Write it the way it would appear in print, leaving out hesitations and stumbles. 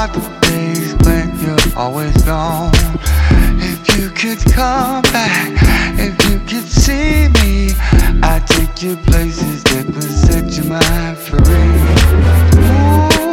about the days when you're always gone. If you could come back, if you could see me, I'd take you places that would set your mind free. Ooh.